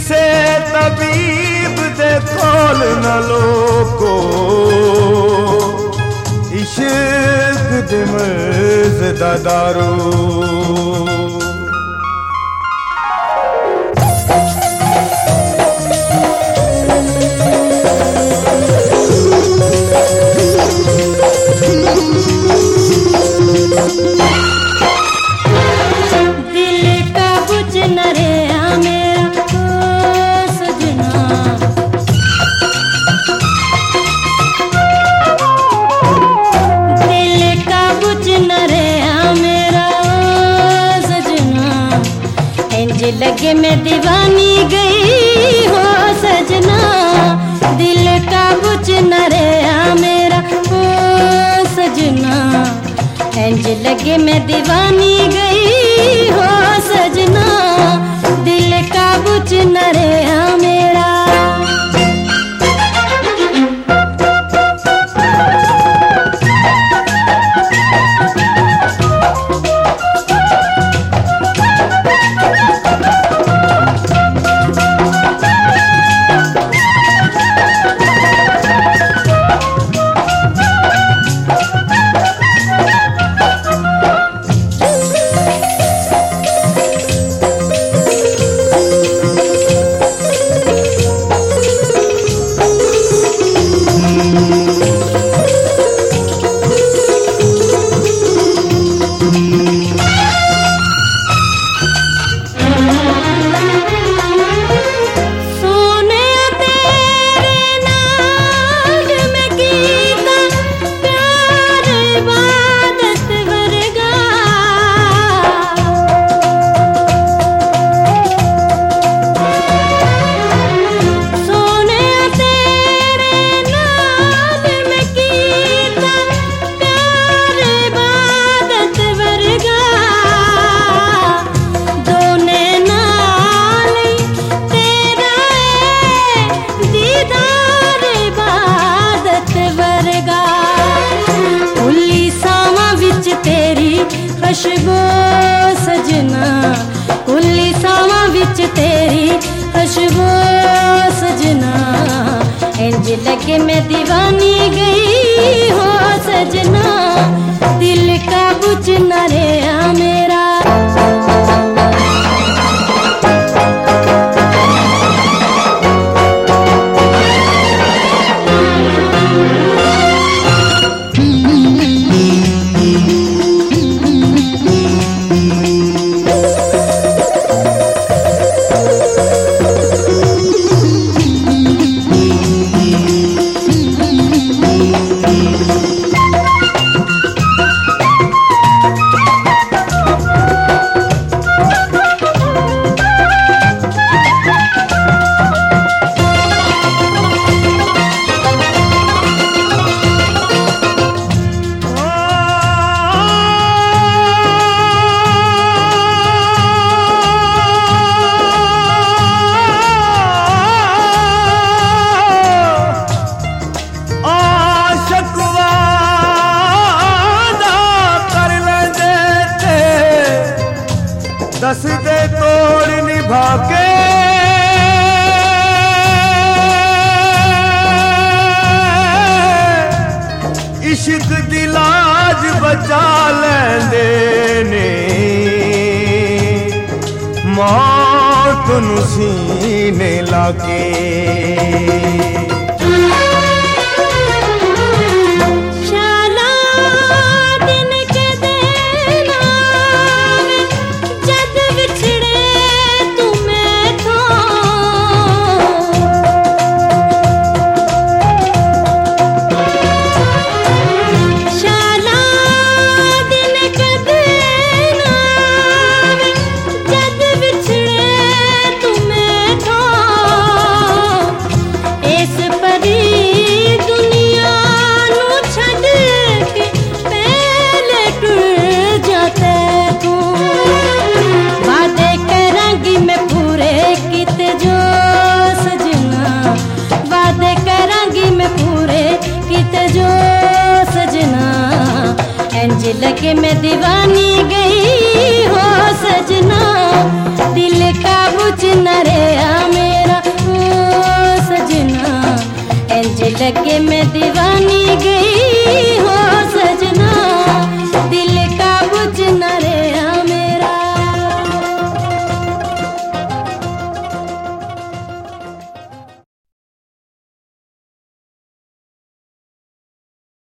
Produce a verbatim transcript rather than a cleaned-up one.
किसे तबीब दे कोल न लोको इश्क दे मर्ज़ दा दारू लगे मैं दीवानी गई हो सजना दिल का बुझ न रहा मेरा हो सजना इंज लगे मैं दीवानी गई हो सजना दिल का बुझ न रहा मेरा खुशबू सजना कुल्ली सावां विच तेरी खुशबू सजना इंज लगे मैं दीवानी गई हो सजना दिल का बुझ न रहा मेरा दस दे तोड़ निभा के इश्क दी लाज बचा लैंदे ने मौत नूं सीने लाके इस इंज लगे मैं दीवानी गई हो सजना, दिल काबू च न रहा मेरा ओ सजना, इंज लगे मैं